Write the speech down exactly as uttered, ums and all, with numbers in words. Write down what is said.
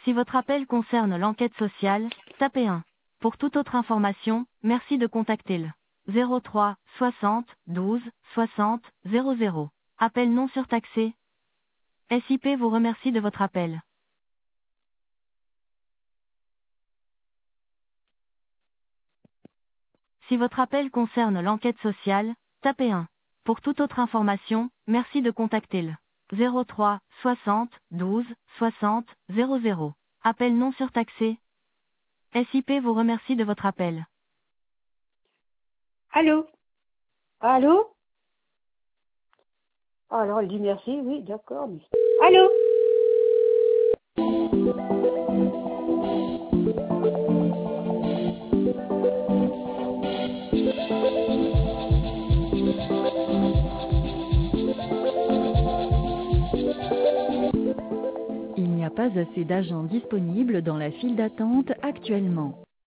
Si votre appel concerne l'enquête sociale, tapez un. Pour toute autre information, merci de contacter le zéro trois soixante douze soixante zéro zéro. Appel non surtaxé. S I P vous remercie de votre appel. Si votre appel concerne l'enquête sociale, tapez un. Pour toute autre information, merci de contacter le zéro trois soixante douze soixante zéro zéro. Appel non surtaxé. S I P vous remercie de votre appel. Allô? Allô? Ah, alors elle dit merci, oui, d'accord. Mais... Allô? Il n'y a pas assez d'agents disponibles dans la file d'attente actuellement.